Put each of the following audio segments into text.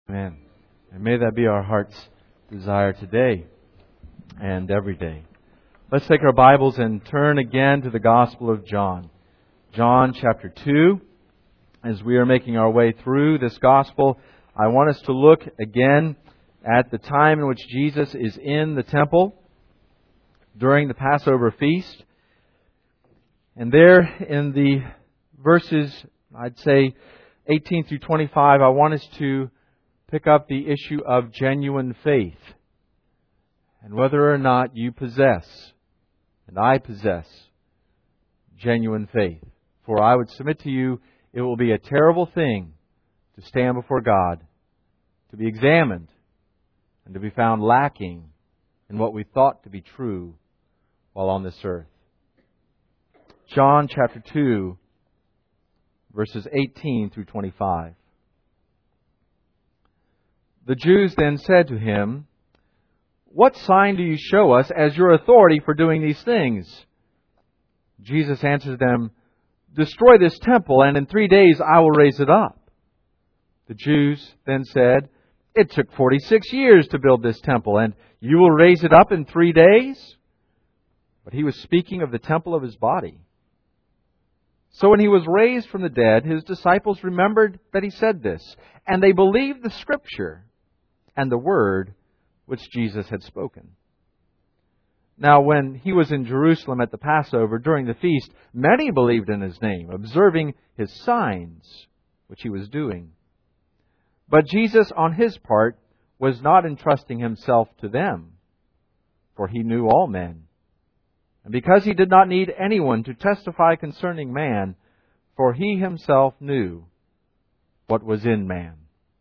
Amen. And may that be our heart's desire today and every day. Let's take our Bibles and turn again to the Gospel of John. John chapter 2. As we are making our way through this Gospel, I want us to look again at the time in which Jesus is in the temple during the Passover feast. And there in the verses, I'd say 18 through 25, I want us to pick up the issue of genuine faith and whether or not you possess, and I possess, genuine faith. For I would submit to you, it will be a terrible thing to stand before God, to be examined, and to be found lacking in what we thought to be true while on this earth. John chapter 2, verses 18 through 25. The Jews then said to him, "What sign do you show us as your authority for doing these things?" Jesus answered them, "Destroy this temple, and in 3 days I will raise it up." The Jews then said, "It took 46 years to build this temple, and you will raise it up in 3 days?" But he was speaking of the temple of his body. So when he was raised from the dead, his disciples remembered that he said this, and they believed the Scripture and the word which Jesus had spoken. Now when he was in Jerusalem at the Passover during the feast, many believed in his name, observing his signs which he was doing. But Jesus, on his part, was not entrusting himself to them, for he knew all men. And because he did not need anyone to testify concerning man, for he himself knew what was in man.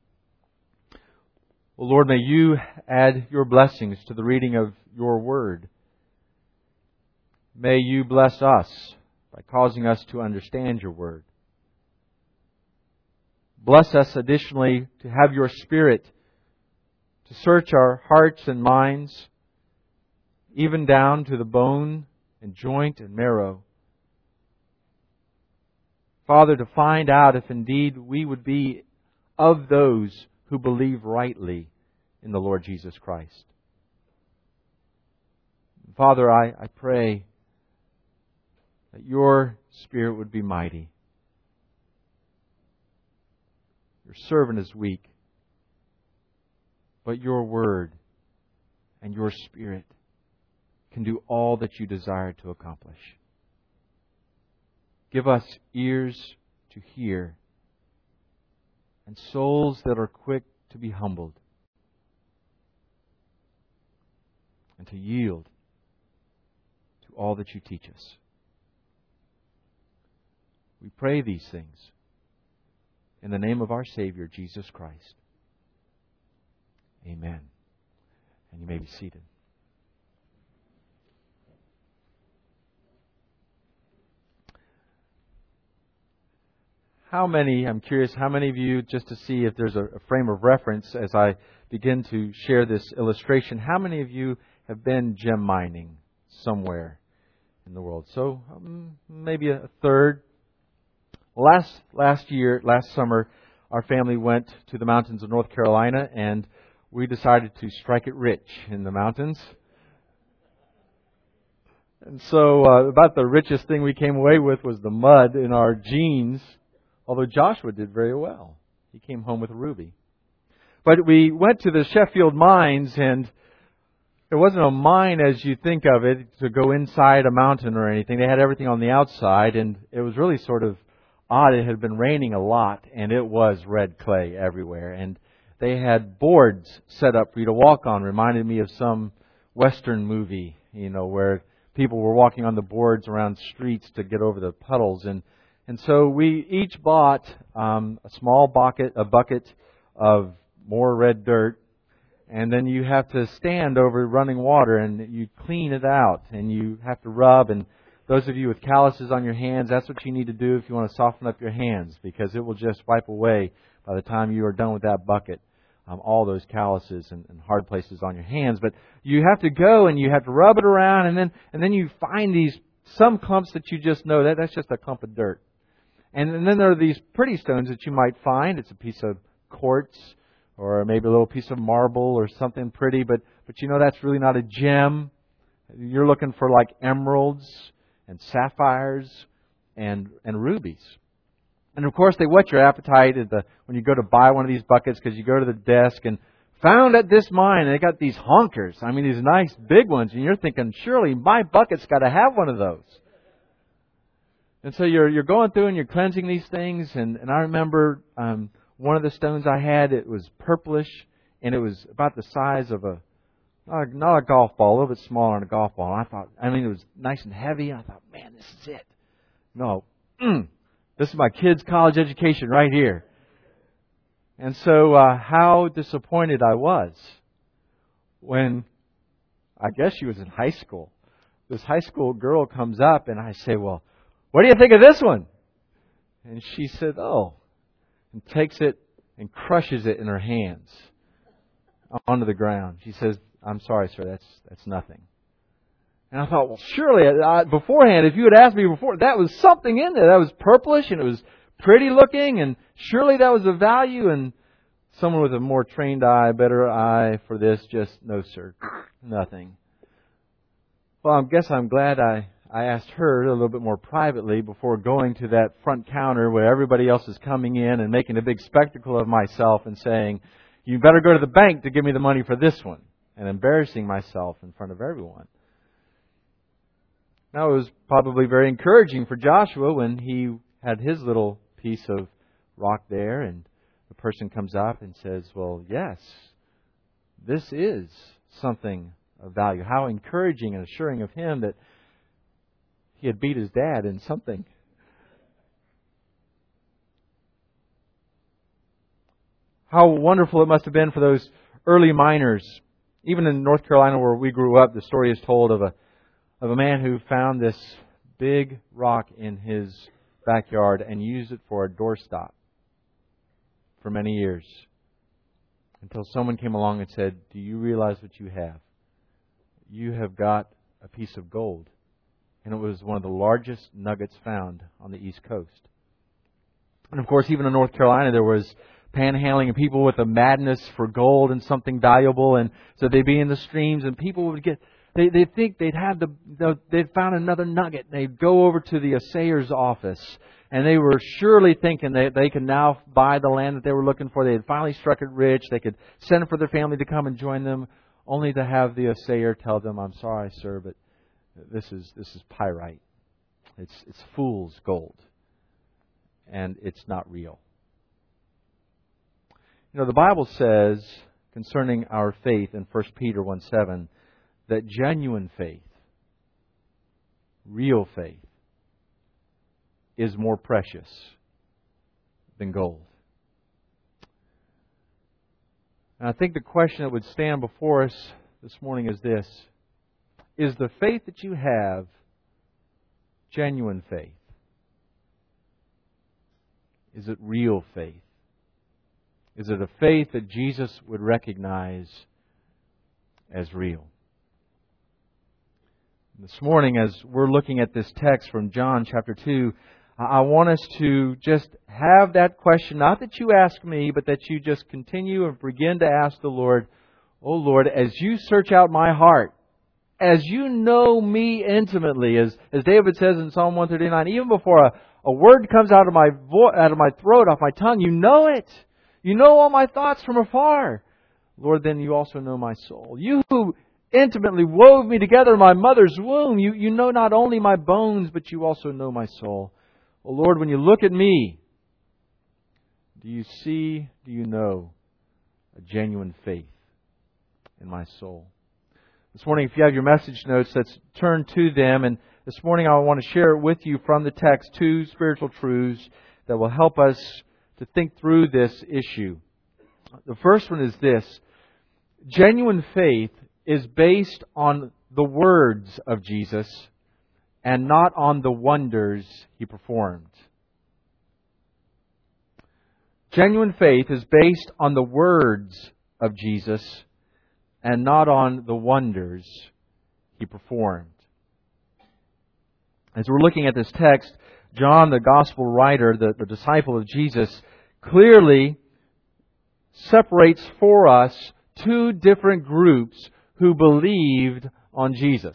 Well, Lord, may you add your blessings to the reading of your word. May you bless us by causing us to understand your word. Bless us additionally to have your Spirit to search our hearts and minds, even down to the bone and joint and marrow. Father, to find out if indeed we would be of those who believe rightly in the Lord Jesus Christ. Father, I pray that your Spirit would be mighty. Your servant is weak, but your word and your Spirit can do all that you desire to accomplish. Give us ears to hear and souls that are quick to be humbled and to yield to all that you teach us. We pray these things in the name of our Savior, Jesus Christ. Amen. And you may be seated. I'm curious, how many of you, just to see if there's a frame of reference as I begin to share this illustration, how many of you have been gem mining somewhere in the world? So maybe a third. Last summer, our family went to the mountains of North Carolina, and we decided to strike it rich in the mountains. And so about the richest thing we came away with was the mud in our jeans. Although Joshua did very well. He came home with a ruby. But we went to the Sheffield mines, and it wasn't a mine as you think of it, to go inside a mountain or anything. They had everything on the outside, and it was really sort of odd. It had been raining a lot, and it was red clay everywhere. And they had boards set up for you to walk on. Reminded me of some Western movie, where people were walking on the boards around streets to get over the puddles. And so we each bought a small bucket of more red dirt, and then you have to stand over running water and you clean it out, and you have to rub. And those of you with calluses on your hands, that's what you need to do if you want to soften up your hands, because it will just wipe away by the time you are done with that bucket all those calluses and hard places on your hands. But you have to go and you have to rub it around, and then you find some clumps that you just know that's just a clump of dirt. And then there are these pretty stones that you might find. It's a piece of quartz or maybe a little piece of marble or something pretty, but you know that's really not a gem. You're looking for like emeralds and sapphires and rubies. And of course, they whet your appetite when you go to buy one of these buckets, because you go to the desk and found at this mine, and they got these honkers. I mean, these nice big ones, and you're thinking, surely my bucket's got to have one of those. And so you're going through and you're cleansing these things, and I remember one of the stones I had, it was purplish, and it was about the size of not a golf ball, a little bit smaller than a golf ball. And it was nice and heavy, and I thought, man, this is it. No, this is my kid's college education right here. And so how disappointed I was when, I guess she was in high school. This high school girl comes up, and I say, well, what do you think of this one? And she said, oh, and takes it and crushes it in her hands onto the ground. She says, I'm sorry, sir, that's nothing. And I thought, well, surely, beforehand, if you had asked me before, that was something in there. That was purplish, and it was pretty looking, and surely that was of value. And someone with a more trained eye, better eye for this, just, no, sir, nothing. Well, I guess I'm glad I asked her a little bit more privately before going to that front counter where everybody else is coming in and making a big spectacle of myself and saying, you better go to the bank to give me the money for this one, and embarrassing myself in front of everyone. Now, it was probably very encouraging for Joshua when he had his little piece of rock there, and the person comes up and says, well, yes, this is something of value. How encouraging and assuring of him that he had beat his dad in something. How wonderful it must have been for those early miners. Even in North Carolina where we grew up, the story is told of a man who found this big rock in his backyard and used it for a doorstop for many years. Until someone came along and said, do you realize what you have? You have got a piece of gold. And it was one of the largest nuggets found on the East Coast. And of course, even in North Carolina, there was panhandling and people with a madness for gold and something valuable. And so they'd be in the streams, and people would they'd think they'd found another nugget. They'd go over to the assayer's office, and they were surely thinking that they could now buy the land that they were looking for. They had finally struck it rich. They could send for their family to come and join them, only to have the assayer tell them, I'm sorry, sir, but this is pyrite. It's fool's gold. And it's not real. You know, the Bible says concerning our faith in 1 Peter 1:7 that genuine faith, real faith, is more precious than gold. And I think the question that would stand before us this morning is this. Is the faith that you have genuine faith? Is it real faith? Is it a faith that Jesus would recognize as real? This morning, as we're looking at this text from John chapter 2, I want us to just have that question, not that you ask me, but that you just continue and begin to ask the Lord, oh Lord, as you search out my heart, as you know me intimately, as David says in Psalm 139, even before a word comes out of my throat, off my tongue, you know it. You know all my thoughts from afar. Lord, then you also know my soul. You who intimately wove me together in my mother's womb, you know not only my bones, but you also know my soul. Oh Lord, when you look at me, do you know a genuine faith in my soul? This morning, if you have your message notes, let's turn to them. And this morning, I want to share with you from the text 2 spiritual truths that will help us to think through this issue. The first one is this. Genuine faith is based on the words of Jesus and not on the wonders He performed. Genuine faith is based on the words of Jesus and not on the wonders He performed. As we're looking at this text, John, the Gospel writer, the disciple of Jesus, clearly separates for us two different groups who believed on Jesus.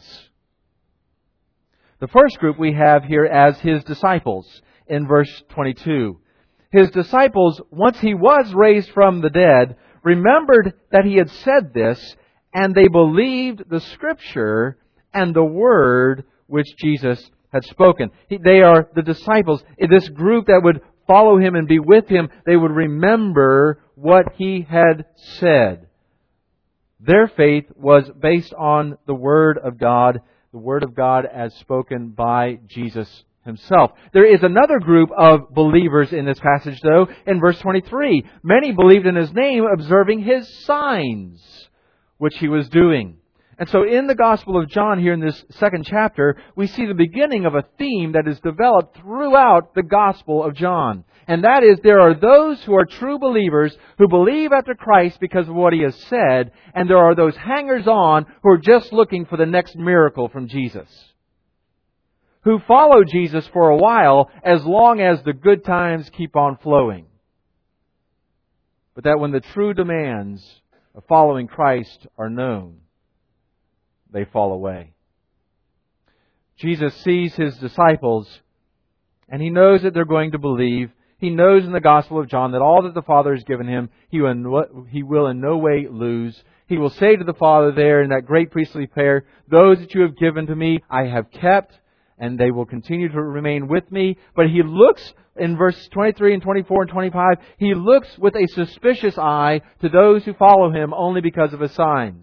The first group we have here as His disciples in verse 22. His disciples, once He was raised from the dead, remembered that He had said this, and they believed the Scripture and the Word which Jesus had spoken. They are the disciples. This group that would follow Him and be with Him, they would remember what He had said. Their faith was based on the Word of God as spoken by Jesus Himself. There is another group of believers in this passage, though, in verse 23. Many believed in His name, observing His signs, which He was doing. And so in the Gospel of John here in this second chapter, we see the beginning of a theme that is developed throughout the Gospel of John. And that is, there are those who are true believers who believe after Christ because of what He has said, and there are those hangers-on who are just looking for the next miracle from Jesus, who follow Jesus for a while as long as the good times keep on flowing. But that when the true demands of following Christ are known, they fall away. Jesus sees His disciples, and He knows that they're going to believe. He knows in the Gospel of John that all that the Father has given Him, He will in no way lose. He will say to the Father there in that great priestly prayer, "Those that you have given to me, I have kept, and they will continue to remain with me." But He looks in verse 23 and 24 and 25, He looks with a suspicious eye to those who follow Him only because of His signs.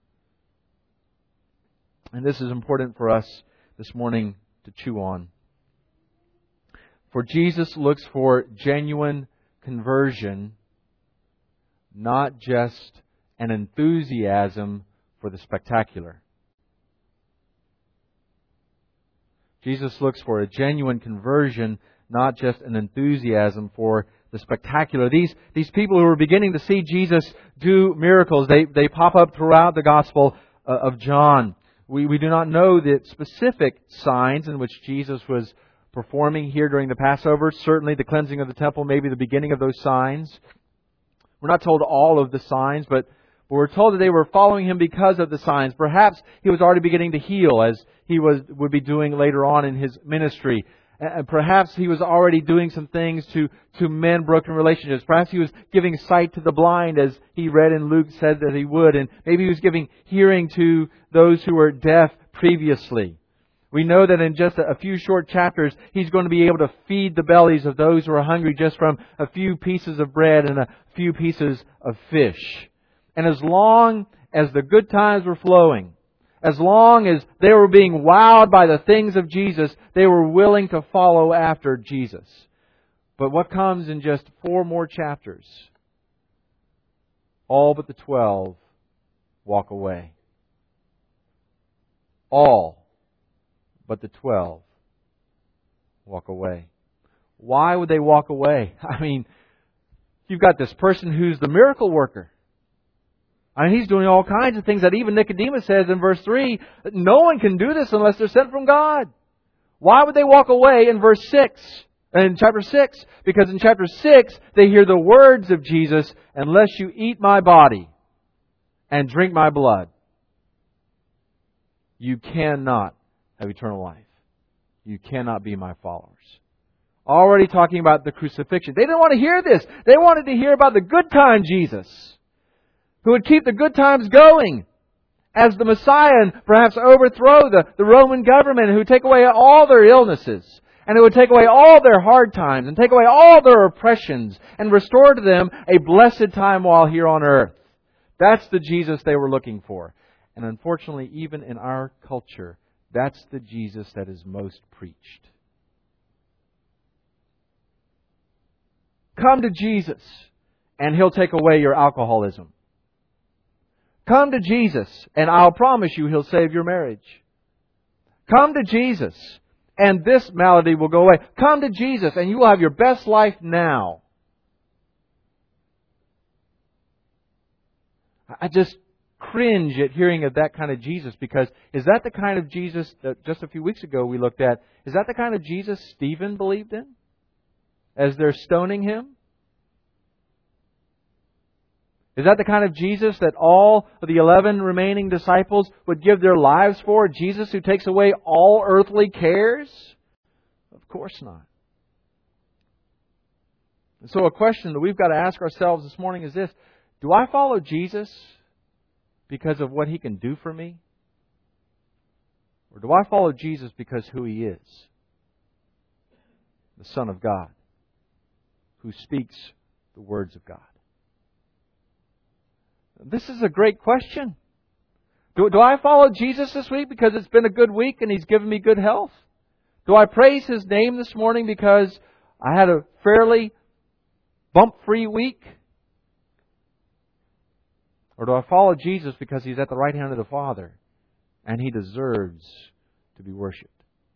And this is important for us this morning to chew on. For Jesus looks for genuine conversion, not just an enthusiasm for the spectacular. Jesus looks for a genuine conversion, not just an enthusiasm for the spectacular. These people who are beginning to see Jesus do miracles, they pop up throughout the Gospel of John. We do not know the specific signs in which Jesus was performing here during the Passover. Certainly the cleansing of the temple may be the beginning of those signs. We're not told all of the signs, but we're told that they were following Him because of the signs. Perhaps He was already beginning to heal, as He would be doing later on in His ministry. And perhaps He was already doing some things to mend broken relationships. Perhaps He was giving sight to the blind, as He read in Luke said that He would. And maybe He was giving hearing to those who were deaf previously. We know that in just a few short chapters, He's going to be able to feed the bellies of those who are hungry just from a few pieces of bread and a few pieces of fish. And as long as the good times were flowing, as long as they were being wowed by the things of Jesus, they were willing to follow after Jesus. But what comes in just 4 more chapters? All but the 12 walk away. All but the 12 walk away. Why would they walk away? I mean, you've got this person who's the miracle worker. I mean, he's doing all kinds of things that even Nicodemus says in verse 3, that no one can do this unless they're sent from God. Why would they walk away in verse 6? In chapter 6? Because in chapter 6, they hear the words of Jesus, "Unless you eat my body and drink my blood, you cannot have eternal life. You cannot be my followers." Already talking about the crucifixion. They didn't want to hear this. They wanted to hear about the good time Jesus, who would keep the good times going as the Messiah and perhaps overthrow the Roman government, who would take away all their illnesses, and it would take away all their hard times and take away all their oppressions and restore to them a blessed time while here on earth. That's the Jesus they were looking for. And unfortunately, even in our culture, that's the Jesus that is most preached. Come to Jesus, and He'll take away your alcoholism. Come to Jesus, and I'll promise you He'll save your marriage. Come to Jesus, and this malady will go away. Come to Jesus, and you will have your best life now. I just cringe at hearing of that kind of Jesus, because is that the kind of Jesus that just a few weeks ago we looked at? Is that the kind of Jesus Stephen believed in as they're stoning him? Is that the kind of Jesus that all of the 11 remaining disciples would give their lives for? Jesus who takes away all earthly cares? Of course not. And so a question that we've got to ask ourselves this morning is this: do I follow Jesus because of what He can do for me? Or do I follow Jesus because who He is? The Son of God, who speaks the words of God. This is a great question. Do I follow Jesus this week because it's been a good week and He's given me good health? Do I praise His name this morning because I had a fairly bump-free week? Or do I follow Jesus because He's at the right hand of the Father and He deserves to be worshipped?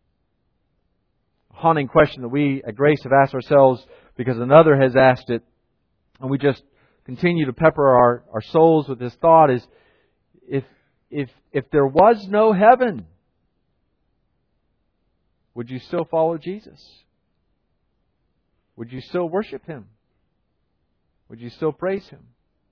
A haunting question that we at Grace have asked ourselves because another has asked it, and we just continue to pepper our souls with this thought, is if there was no heaven, would you still follow Jesus? Would you still worship Him? Would you still praise Him?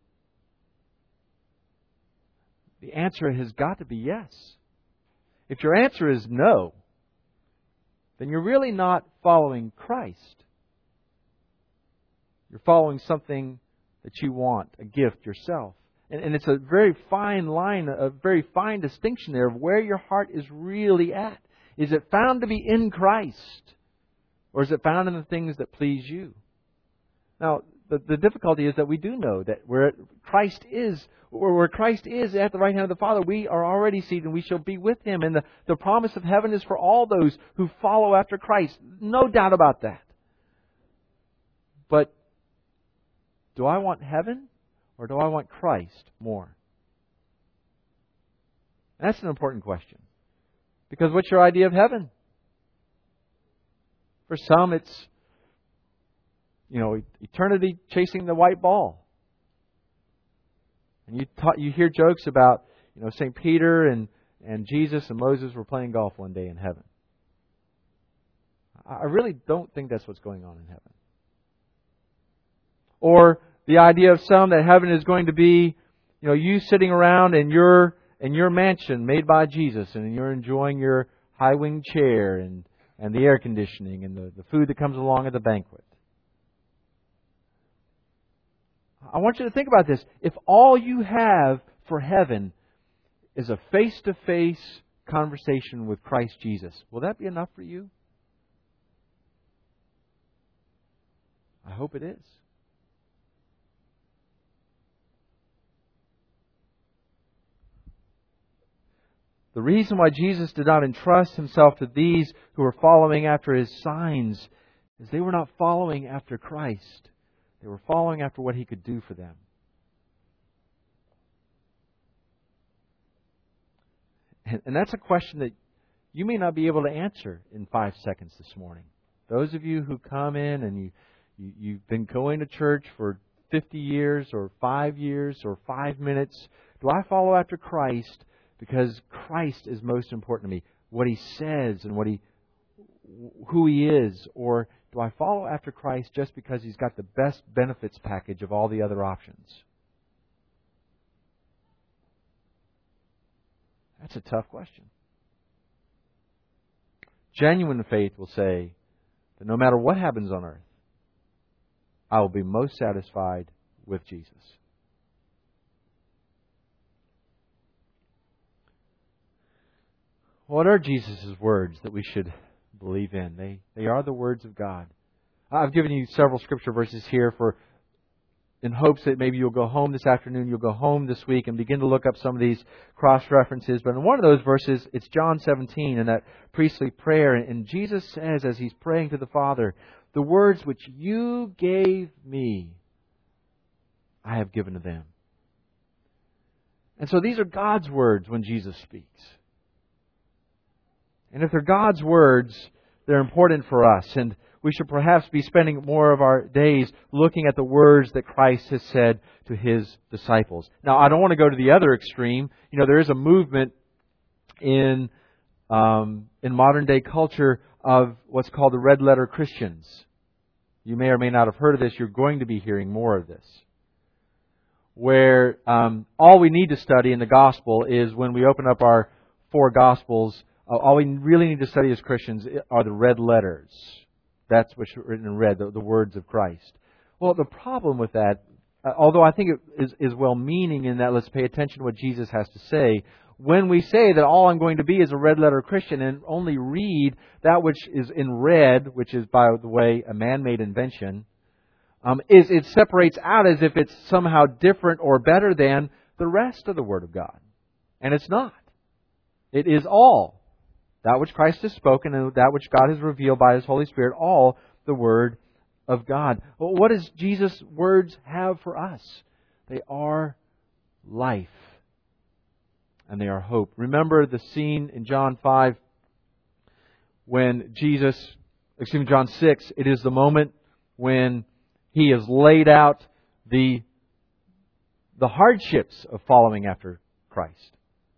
The answer has got to be yes. If your answer is no, then you're really not following Christ. You're following something that you want, a gift yourself. And it's a very fine line, a very fine distinction there of where your heart is really at. Is it found to be in Christ? Or is it found in the things that please you? Now, the difficulty is that we do know that where Christ is at the right hand of the Father, we are already seated and we shall be with Him. And the promise of heaven is for all those who follow after Christ. No doubt about that. But do I want heaven or do I want Christ more? That's an important question. Because what's your idea of heaven? For some, it's, eternity chasing the white ball. And you hear jokes about, St. Peter and Jesus and Moses were playing golf one day in heaven. I really don't think that's what's going on in heaven. Or the idea of some that heaven is going to be, you sitting around in your mansion made by Jesus, and you're enjoying your high-wing chair and the air conditioning and the food that comes along at the banquet. I want you to think about this. If all you have for heaven is a face-to-face conversation with Christ Jesus, will that be enough for you? I hope it is. The reason why Jesus did not entrust Himself to these who were following after His signs is they were not following after Christ. They were following after what He could do for them. And that's a question that you may not be able to answer in 5 seconds this morning. Those of you who come in and you've been going to church for 50 years or 5 years or 5 minutes, do I follow after Christ because Christ is most important to me? What He says and who He is? Or do I follow after Christ just because He's got the best benefits package of all the other options? That's a tough question. Genuine faith will say that no matter what happens on earth, I will be most satisfied with Jesus. What are Jesus' words that we should believe in? They are the words of God. I've given you several scripture verses here in hopes that maybe you'll go home this afternoon, you'll go home this week and begin to look up some of these cross-references. But in one of those verses, it's John 17 and that priestly prayer. And Jesus says, as He's praying to the Father, the words which you gave me, I have given to them. And so these are God's words when Jesus speaks. And if they're God's words, they're important for us. And we should perhaps be spending more of our days looking at the words that Christ has said to His disciples. Now, I don't want to go to the other extreme. There is a movement in modern day culture of what's called the red letter Christians. You may or may not have heard of this. You're going to be hearing more of this. where all we need to study in the Gospel is when we open up our 4 Gospels, all we really need to study as Christians are the red letters. That's what's written in red, the words of Christ. Well, the problem with that, although I think it is well-meaning in that let's pay attention to what Jesus has to say, when we say that all I'm going to be is a red-letter Christian and only read that which is in red, which is, by the way, a man-made invention, it separates out as if it's somehow different or better than the rest of the Word of God. And it's not. It is all. That which Christ has spoken and that which God has revealed by His Holy Spirit, all the Word of God. Well, what does Jesus' words have for us? They are life. And they are hope. Remember the scene in John 5 when John 6, it is the moment when He has laid out the hardships of following after Christ.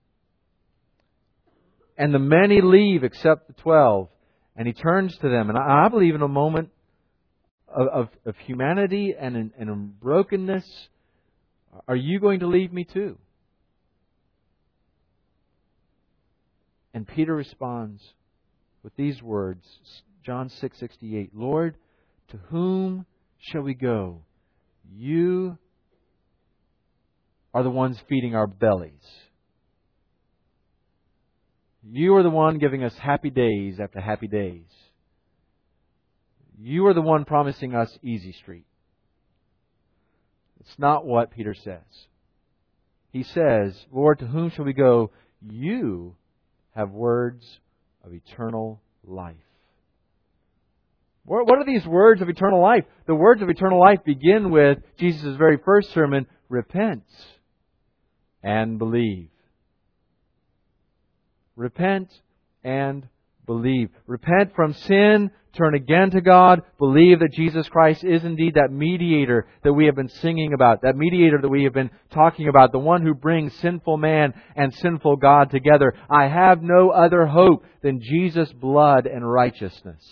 And the many leave except the 12. And He turns to them. And I believe in a moment of humanity and in brokenness, are you going to leave me too? And Peter responds with these words, John 6:68, Lord, to whom shall we go? You are the ones feeding our bellies. You are the one giving us happy days after happy days. You are the one promising us easy street. It's not what Peter says. He says, Lord, to whom shall we go? You have words of eternal life. What are these words of eternal life? The words of eternal life begin with Jesus' very first sermon, repent and believe. Repent and believe. Repent from sin, turn again to God, believe that Jesus Christ is indeed that mediator that we have been singing about, that mediator that we have been talking about, the one who brings sinful man and sinful God together. I have no other hope than Jesus' blood and righteousness.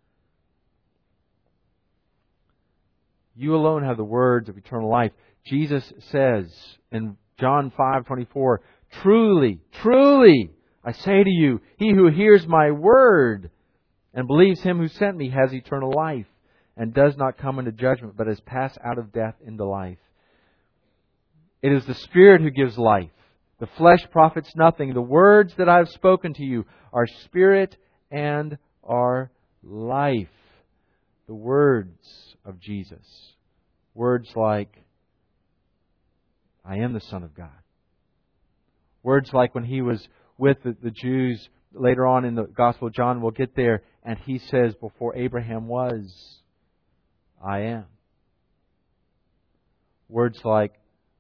You alone have the words of eternal life. Jesus says in John 5:24, truly, truly, I say to you, he who hears my word and believes Him who sent me has eternal life and does not come into judgment, but has passed out of death into life. It is the Spirit who gives life. The flesh profits nothing. The words that I have spoken to you are spirit and are life. The words of Jesus. Words like, I am the Son of God. Words like when He was with the Jews later on in the Gospel of John, we'll get there, and He says, before Abraham was, I am. Words like,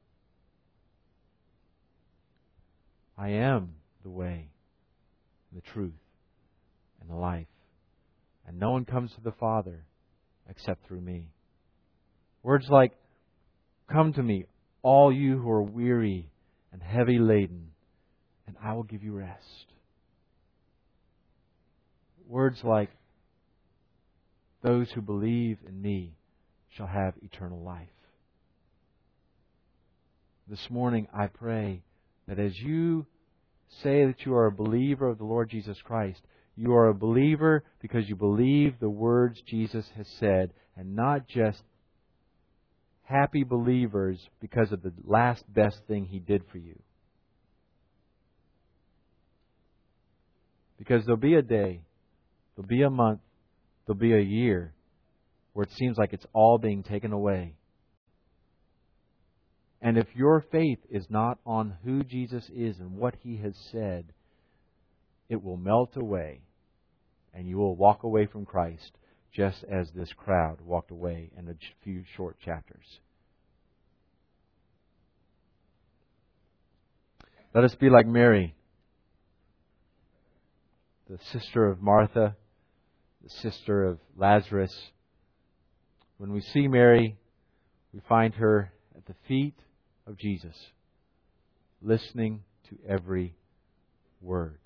I am the way, the truth, and the life. And no one comes to the Father except through me. Words like, come to me, all you who are weary and heavy laden, and I will give you rest. Words like, those who believe in me shall have eternal life. This morning I pray that as you say that you are a believer of the Lord Jesus Christ, you are a believer because you believe the words Jesus has said, and not just happy believers because of the last best thing He did for you. Because there'll be a day, there'll be a month, there'll be a year where it seems like it's all being taken away. And if your faith is not on who Jesus is and what He has said, it will melt away and you will walk away from Christ just as this crowd walked away in a few short chapters. Let us be like Mary, the sister of Martha, the sister of Lazarus. When we see Mary, we find her at the feet of Jesus, listening to every word.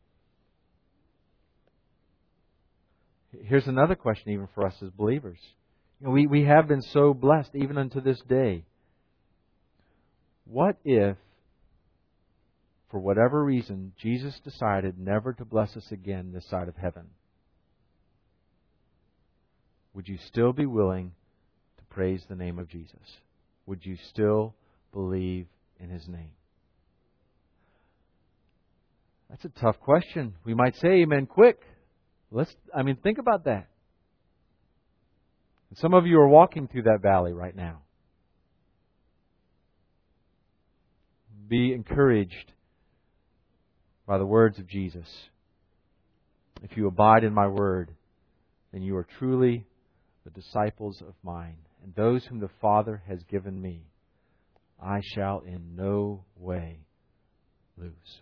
Here's another question even for us as believers. We have been so blessed even unto this day. What if, for whatever reason, Jesus decided never to bless us again this side of heaven? Would you still be willing to praise the name of Jesus? Would you still believe in His name? That's a tough question. We might say amen quick. Think about that. And some of you are walking through that valley right now. Be encouraged by the words of Jesus. If you abide in my word, then you are truly the disciples of mine. And those whom the Father has given me, I shall in no way lose.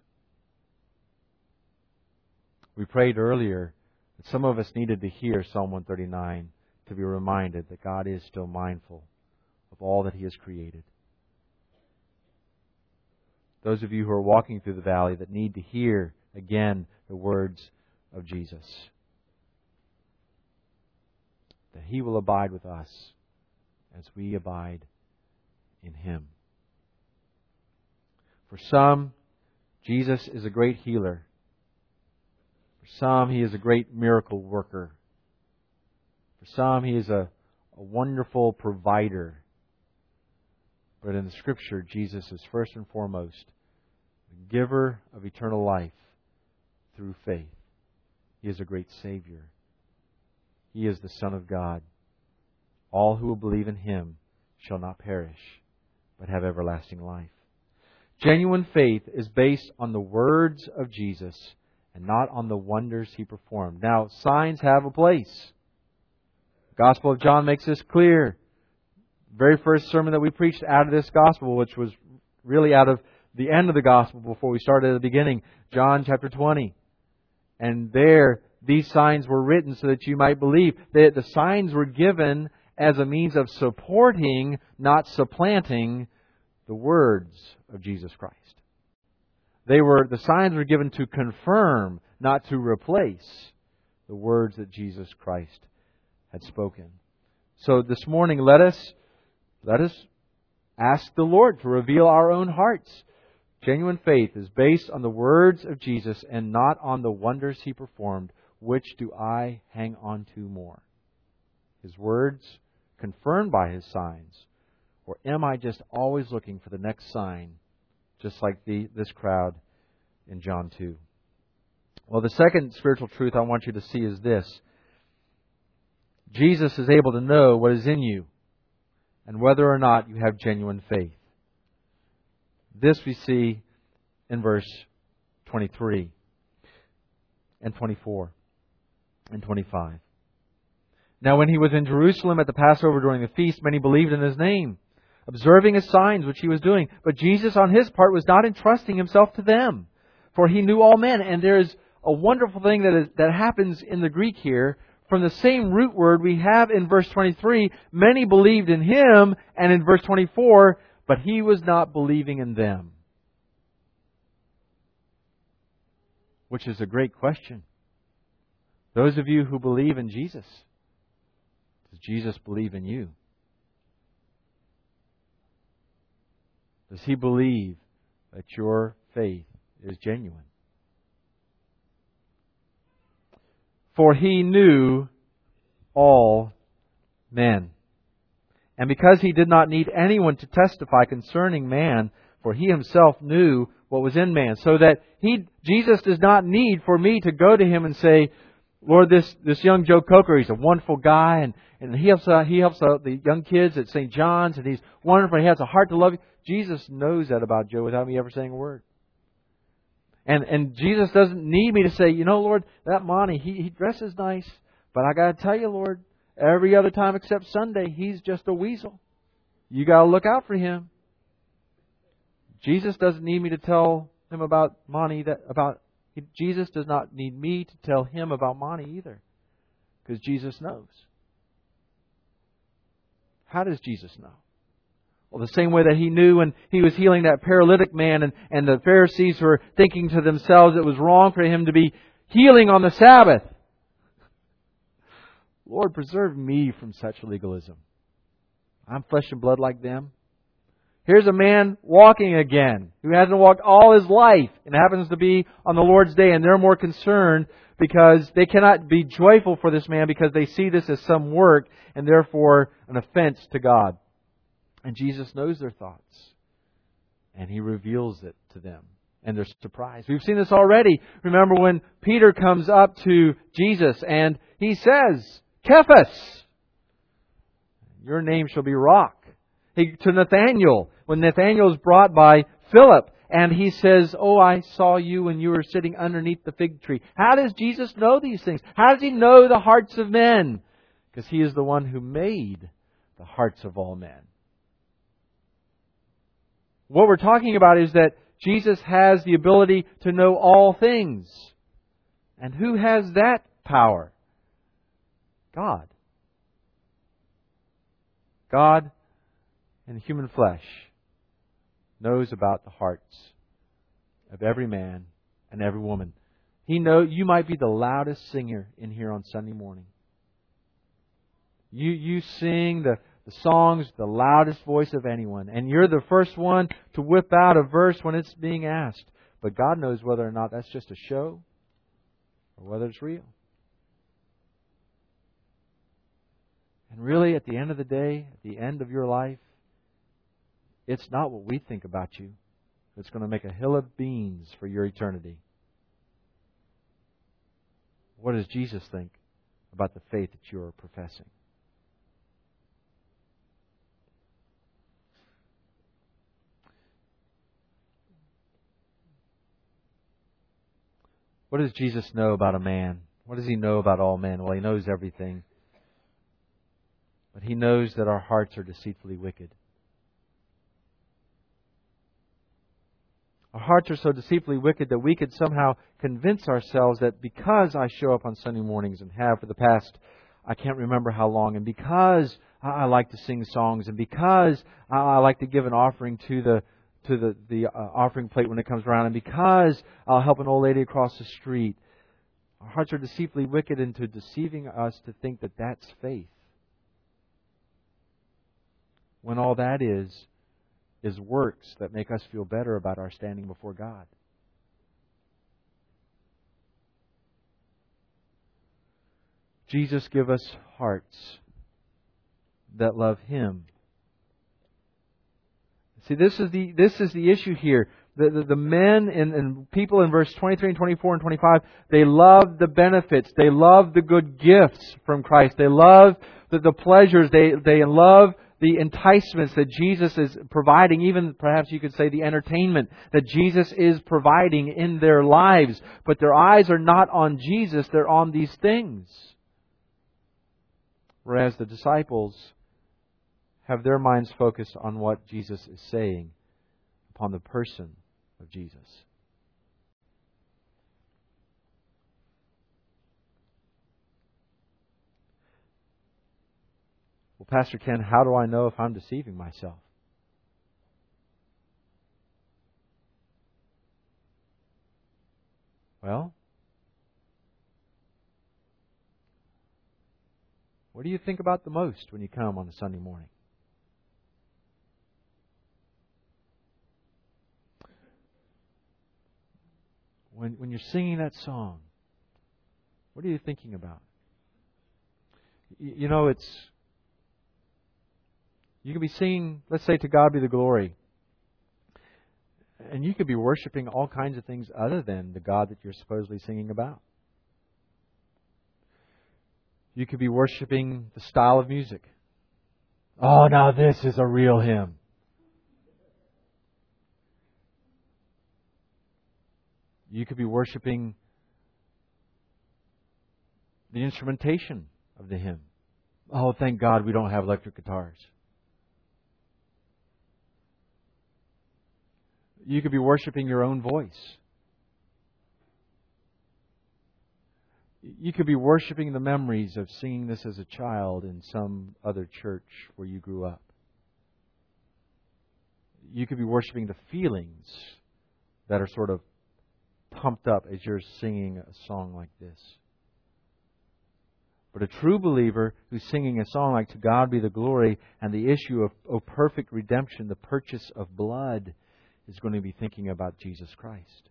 We prayed earlier that some of us needed to hear Psalm 139 to be reminded that God is still mindful of all that He has created. Those of you who are walking through the valley that need to hear again the words of Jesus, that He will abide with us as we abide in Him. For some, Jesus is a great healer. For some, He is a great miracle worker. For some, He is a wonderful provider. But in the Scripture, Jesus is first and foremost the giver of eternal life through faith. He is a great Savior. He is the Son of God. All who will believe in Him shall not perish, but have everlasting life. Genuine faith is based on the words of Jesus and not on the wonders He performed. Now, signs have a place. The Gospel of John makes this clear. The very first sermon that we preached out of this Gospel, which was really out of the end of the Gospel before we started at the beginning, John chapter 20. And there, these signs were written so that you might believe. The signs were given as a means of supporting, not supplanting, the words of Jesus Christ. The signs were given to confirm, not to replace, the words that Jesus Christ had spoken. So this morning, let us ask the Lord to reveal our own hearts. Genuine faith is based on the words of Jesus and not on the wonders He performed. Which do I hang on to more? His words confirmed by His signs? Or am I just always looking for the next sign, just like this crowd in John 2? Well, the second spiritual truth I want you to see is this. Jesus is able to know what is in you and whether or not you have genuine faith. This we see in verse 23 and 24 and 25. Now when He was in Jerusalem at the Passover during the feast, many believed in His name, observing His signs which He was doing. But Jesus on His part was not entrusting Himself to them, for He knew all men. And there is a wonderful thing that happens in the Greek here. From the same root word we have in verse 23, many believed in Him, and in verse 24, but He was not believing in them. Which is a great question. Those of you who believe in Jesus, does Jesus believe in you? Does He believe that your faith is genuine? For He knew all men. And because He did not need anyone to testify concerning man, for He Himself knew what was in man. So that Jesus does not need for me to go to Him and say, Lord, this young Joe Coker, he's a wonderful guy, and he helps out the young kids at St. John's, and he's wonderful, he has a heart to love you. Jesus knows that about Joe without me ever saying a word. And Jesus doesn't need me to say, Lord, that Monty, he dresses nice, but I got to tell you, Lord, every other time except Sunday, he's just a weasel. You got to look out for him. Jesus doesn't need me to tell him about Monty. Jesus does not need me to tell him about Monty either, because Jesus knows. How does Jesus know? Well, the same way that He knew when He was healing that paralytic man, and the Pharisees were thinking to themselves it was wrong for Him to be healing on the Sabbath. Lord, preserve me from such legalism. I'm flesh and blood like them. Here's a man walking again who hasn't walked all his life and happens to be on the Lord's day, and they're more concerned because they cannot be joyful for this man because they see this as some work and therefore an offense to God. And Jesus knows their thoughts, and He reveals it to them, and they're surprised. We've seen this already. Remember when Peter comes up to Jesus and he says, Cephas, your name shall be Rock. To Nathanael, when Nathanael is brought by Philip, and he says, oh, I saw you when you were sitting underneath the fig tree. How does Jesus know these things? How does He know the hearts of men? Because He is the one who made the hearts of all men. What we're talking about is that Jesus has the ability to know all things. And who has that power? God. God in human flesh knows about the hearts of every man and every woman. He knows you might be the loudest singer in here on Sunday morning. You sing the songs, the loudest voice of anyone. And you're the first one to whip out a verse when it's being asked. But God knows whether or not that's just a show or whether it's real. And really, at the end of the day, at the end of your life, it's not what we think about you that's going to make a hill of beans for your eternity. What does Jesus think about the faith that you are professing? What does Jesus know about a man? What does He know about all men? Well, He knows everything. But He knows that our hearts are deceitfully wicked. Our hearts are so deceitfully wicked that we could somehow convince ourselves that because I show up on Sunday mornings and have for the past, I can't remember how long, and because I like to sing songs, and because I like to give an offering to the offering plate when it comes around, and because I'll help an old lady across the street, our hearts are deceitfully wicked into deceiving us to think that that's faith. When all that is works that make us feel better about our standing before God. Jesus, give us hearts that love Him. See, this is the issue here. The men and people in verse 23 and 24 and 25, they love the benefits. They love the good gifts from Christ. They love the pleasures. They love the enticements that Jesus is providing, even perhaps you could say the entertainment that Jesus is providing in their lives. But their eyes are not on Jesus, they're on these things. Whereas the disciples have their minds focused on what Jesus is saying, upon the person of Jesus. Well, Pastor Ken, how do I know if I'm deceiving myself? Well, what do you think about the most when you come on a Sunday morning? When you're singing that song, what are you thinking about? You know, you can be singing, let's say, "To God be the glory." And you could be worshiping all kinds of things other than the God that you're supposedly singing about. You could be worshiping the style of music. Oh, now this is a real hymn. You could be worshiping the instrumentation of the hymn. Oh, thank God we don't have electric guitars. You could be worshiping your own voice. You could be worshiping the memories of singing this as a child in some other church where you grew up. You could be worshiping the feelings that are sort of pumped up as you're singing a song like this. But a true believer who's singing a song like "To God Be the Glory" and the issue of perfect redemption, the purchase of blood, is going to be thinking about Jesus Christ.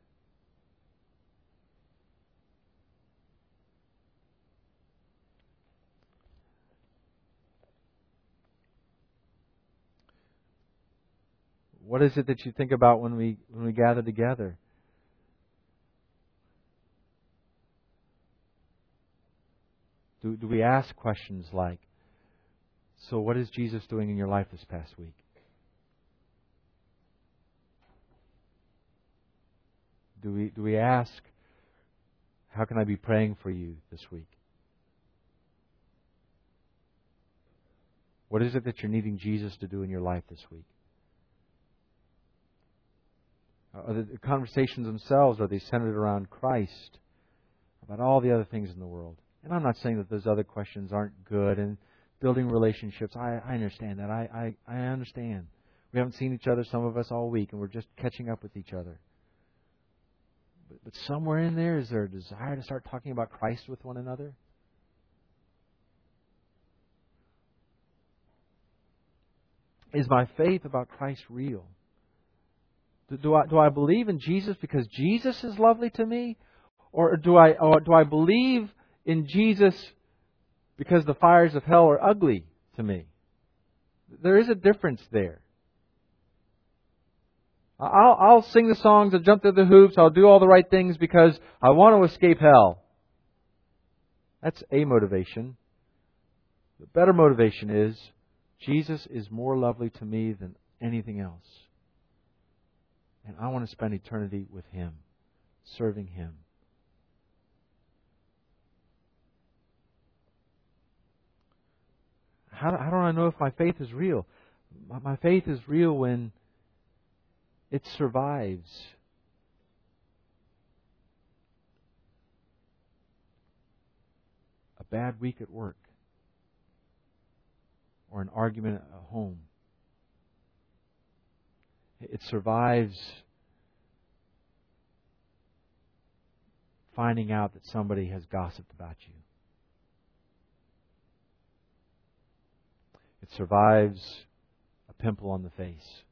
What is it that you think about when we gather together? Do we ask questions like, so what is Jesus doing in your life this past week? Do we ask, how can I be praying for you this week? What is it that you're needing Jesus to do in your life this week? Are the conversations themselves, are they centered around Christ? About all the other things in the world? And I'm not saying that those other questions aren't good. And building relationships, I understand that. I understand. We haven't seen each other, some of us, all week, and we're just catching up with each other. But somewhere in there, is there a desire to start talking about Christ with one another? Is my faith about Christ real? Do I believe in Jesus because Jesus is lovely to me? Or do I believe in Jesus because the fires of hell are ugly to me? There is a difference there. I'll sing the songs, I'll jump through the hoops, I'll do all the right things because I want to escape hell. That's a motivation. The better motivation is, Jesus is more lovely to me than anything else. And I want to spend eternity with Him, serving Him. How do I know if my faith is real? My faith is real when it survives a bad week at work or an argument at home. It survives finding out that somebody has gossiped about you. It survives a pimple on the face.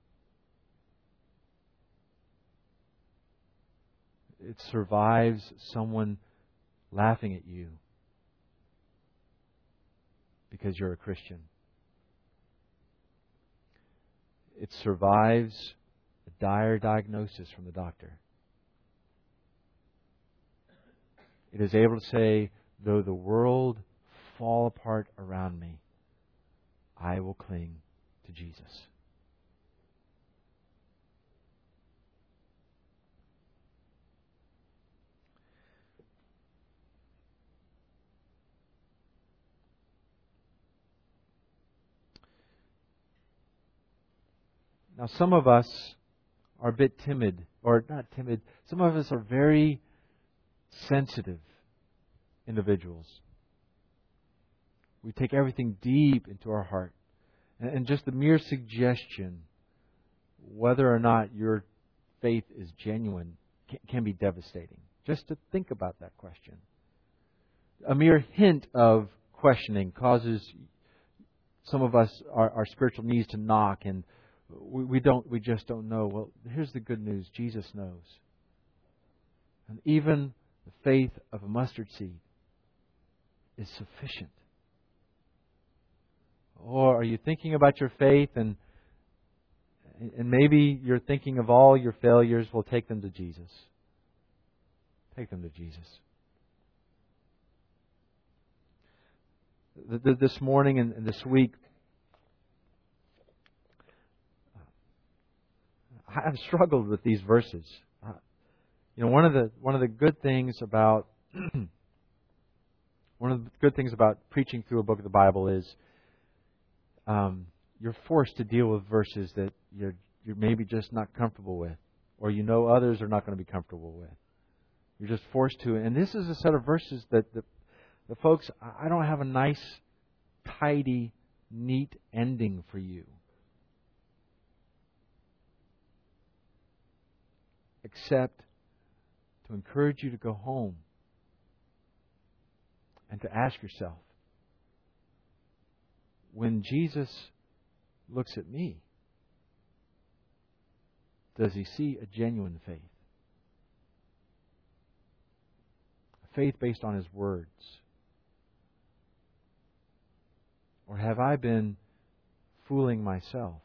It survives someone laughing at you because you're a Christian. It survives a dire diagnosis from the doctor. It is able to say, though the world fall apart around me, I will cling to Jesus. Now, some of us are a bit timid, or not timid. Some of us are very sensitive individuals. We take everything deep into our heart. And just the mere suggestion, whether or not your faith is genuine, can be devastating. Just to think about that question. A mere hint of questioning causes some of us, our spiritual needs to knock, and we just don't know. Well, here's the good news. Jesus knows. And even the faith of a mustard seed is sufficient. Or are you thinking about your faith and maybe you're thinking of all your failures? Well, take them to Jesus. Take them to Jesus. This morning and this week, I've struggled with these verses. One of the good things about preaching through a book of the Bible is you're forced to deal with verses that you're maybe just not comfortable with, or others are not going to be comfortable with. You're just forced to. And this is a set of verses that the folks, I don't have a nice, tidy, neat ending for you. Except to encourage you to go home and to ask yourself, when Jesus looks at me, does He see a genuine faith? A faith based on His words? Or have I been fooling myself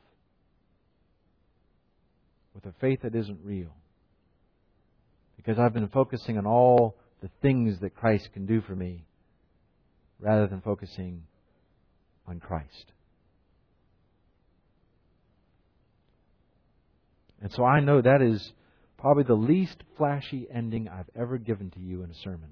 with a faith that isn't real? Because I've been focusing on all the things that Christ can do for me rather than focusing on Christ. And so I know that is probably the least flashy ending I've ever given to you in a sermon.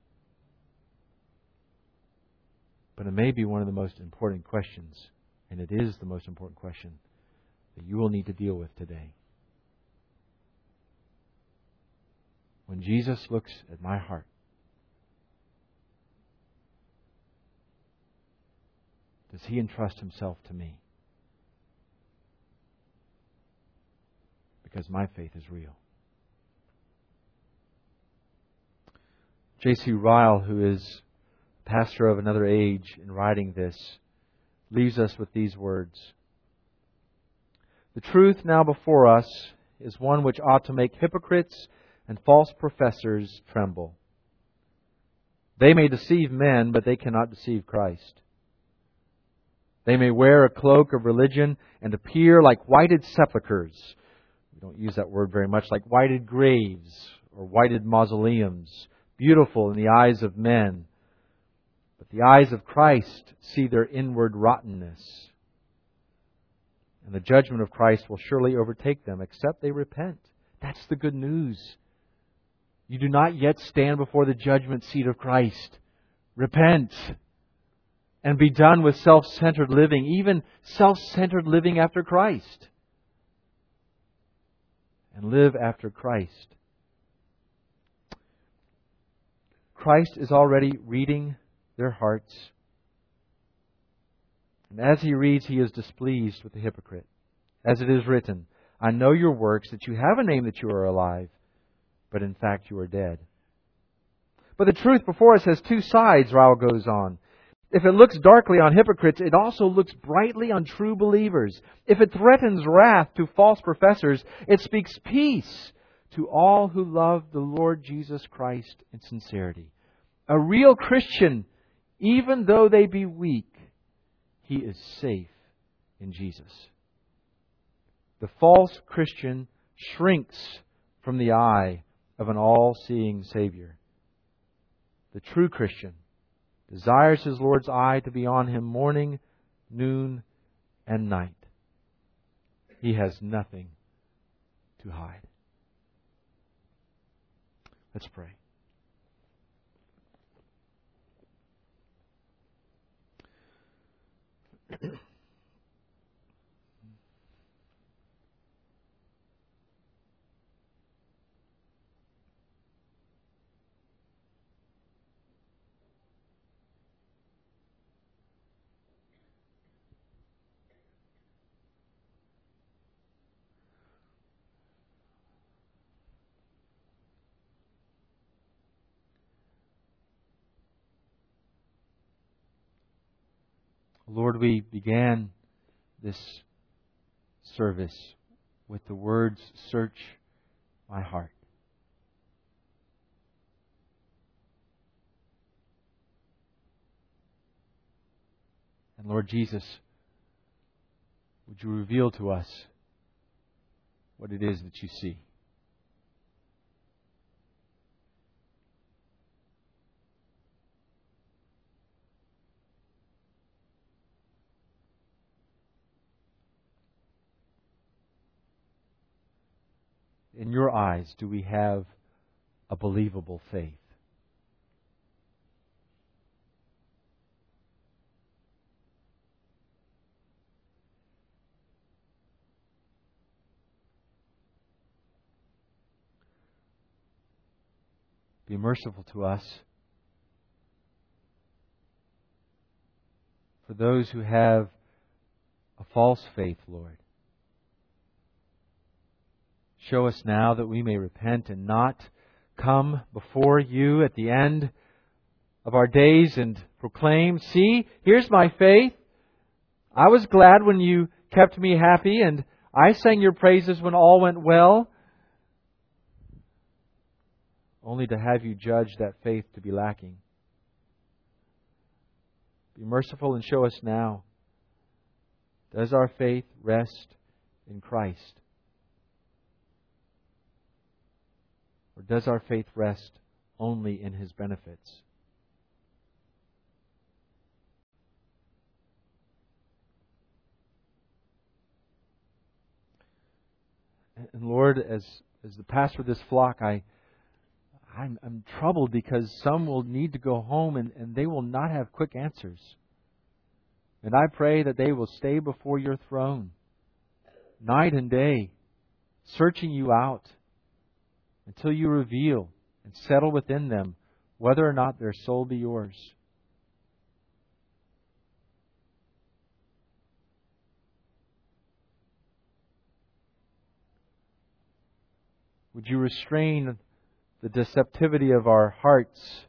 But it may be one of the most important questions, and it is the most important question that you will need to deal with today. When Jesus looks at my heart, does He entrust Himself to me? Because my faith is real. J.C. Ryle, who is pastor of another age, in writing this, leaves us with these words. The truth now before us is one which ought to make hypocrites and false professors tremble. They may deceive men, but they cannot deceive Christ. They may wear a cloak of religion and appear like whited sepulchres. We don't use that word very much, like whited graves or whited mausoleums, beautiful in the eyes of men. But the eyes of Christ see their inward rottenness. And the judgment of Christ will surely overtake them, except they repent. That's the good news. You do not yet stand before the judgment seat of Christ. Repent and be done with self-centered living, even self-centered living after Christ. And live after Christ. Christ is already reading their hearts. And as He reads, He is displeased with the hypocrite. As it is written, I know your works, that you have a name that you are alive, but in fact you are dead. But the truth before us has two sides, Ryle goes on. If it looks darkly on hypocrites, it also looks brightly on true believers. If it threatens wrath to false professors, it speaks peace to all who love the Lord Jesus Christ in sincerity. A real Christian, even though they be weak, he is safe in Jesus. The false Christian shrinks from the eye of an all-seeing Savior. The true Christian desires his Lord's eye to be on him morning, noon, and night. He has nothing to hide. Let's pray. Lord, we began this service with the words, "Search my heart." And Lord Jesus, would you reveal to us what it is that you see? In your eyes, do we have a believable faith? Be merciful to us. For those who have a false faith, Lord, show us now that we may repent and not come before you at the end of our days and proclaim, "See, here's my faith. I was glad when you kept me happy, and I sang your praises when all went well," only to have you judge that faith to be lacking. Be merciful and show us now. Does our faith rest in Christ? Or does our faith rest only in His benefits? And Lord, as the pastor of this flock, I'm troubled because some will need to go home and they will not have quick answers. And I pray that they will stay before your throne night and day, searching you out until you reveal and settle within them whether or not their soul be yours. Would you restrain the deceptivity of our hearts,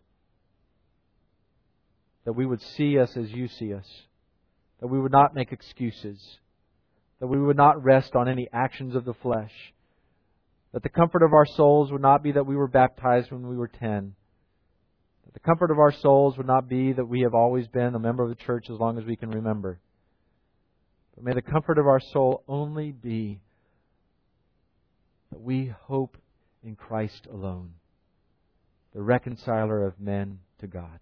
that we would see us as you see us, that we would not make excuses, that we would not rest on any actions of the flesh, that the comfort of our souls would not be that we were baptized when we were 10, that the comfort of our souls would not be that we have always been a member of the church as long as we can remember, but may the comfort of our soul only be that we hope in Christ alone, the reconciler of men to God.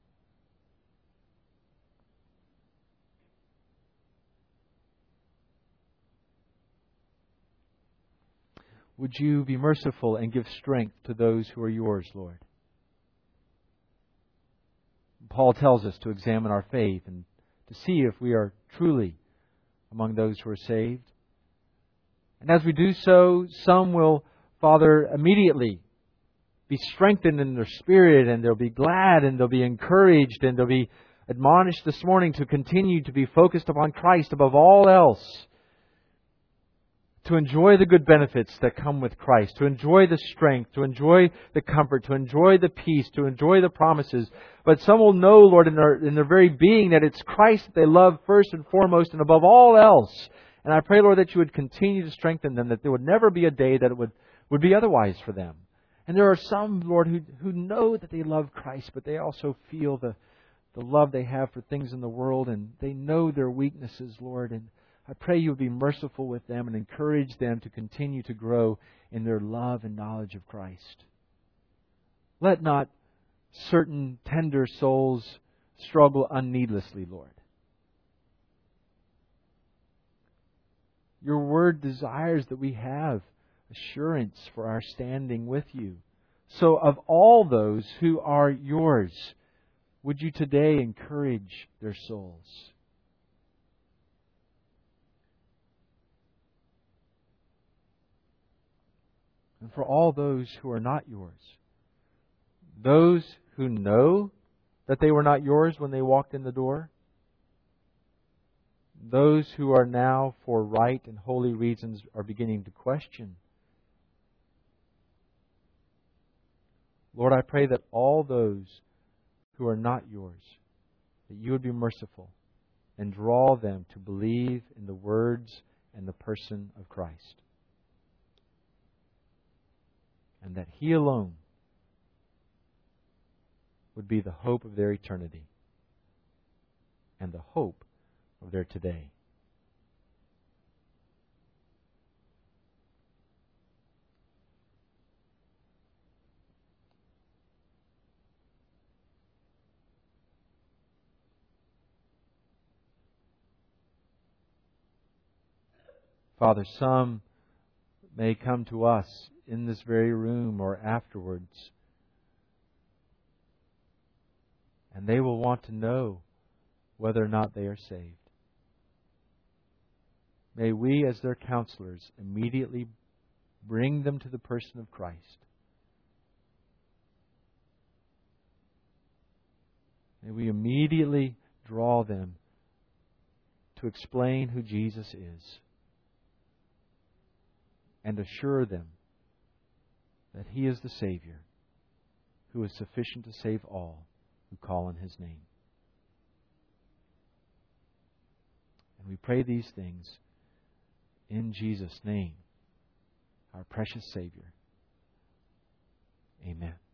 Would you be merciful and give strength to those who are yours, Lord? Paul tells us to examine our faith and to see if we are truly among those who are saved. And as we do so, some will, Father, immediately be strengthened in their spirit, and they'll be glad, and they'll be encouraged, and they'll be admonished this morning to continue to be focused upon Christ above all else, to enjoy the good benefits that come with Christ, to enjoy the strength, to enjoy the comfort, to enjoy the peace, to enjoy the promises. But some will know, Lord, in their very being that it's Christ that they love first and foremost and above all else. And I pray, Lord, that you would continue to strengthen them, that there would never be a day that it would be otherwise for them. And there are some, Lord, who know that they love Christ, but they also feel the love they have for things in the world, and they know their weaknesses, Lord. And I pray you would be merciful with them and encourage them to continue to grow in their love and knowledge of Christ. Let not certain tender souls struggle unneedlessly, Lord. Your Word desires that we have assurance for our standing with you. So of all those who are yours, would you today encourage their souls? And for all those who are not yours, those who know that they were not yours when they walked in the door, those who are now, for right and holy reasons, are beginning to question, Lord, I pray that all those who are not yours, that you would be merciful and draw them to believe in the words and the person of Christ. And that He alone would be the hope of their eternity and the hope of their today. Father, some may come to us in this very room or afterwards, and they will want to know whether or not they are saved. May we, as their counselors, immediately bring them to the person of Christ. May we immediately draw them to explain who Jesus is and assure them that He is the Savior who is sufficient to save all who call on His name. And we pray these things in Jesus' name, our precious Savior. Amen.